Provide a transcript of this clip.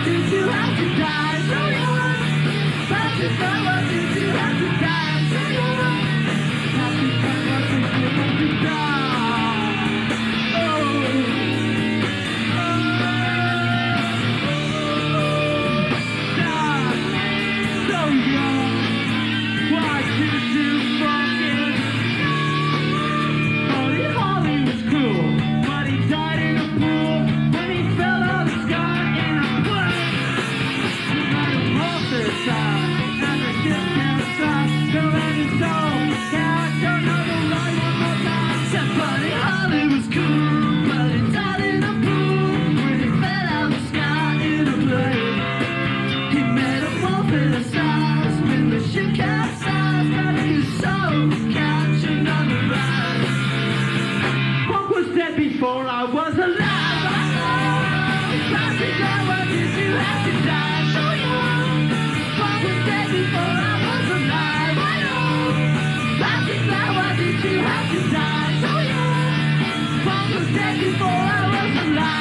did you have to die so young? Happy fun, why did you have to die so young? Happy fun, why did you have to die? Die so young. Why did you fucking? Buddy Holly was cool, but he died in a pool when he fell out of the sky in a plane. He might have lost his side, and the ship capsized. The land is so can't turn on the light one more time. Said Buddy Holly was cool, but he died in a pool when he fell out of the sky in a plane. He made a wolf in a size when the ship capsized, but he's so can't turn on the light. Punk was dead before I was alive. Happy God, why did you have to die so young? Punk was dead before I was alive. I know. Happy God, why did you have to die so young? Punk was dead before I was alive.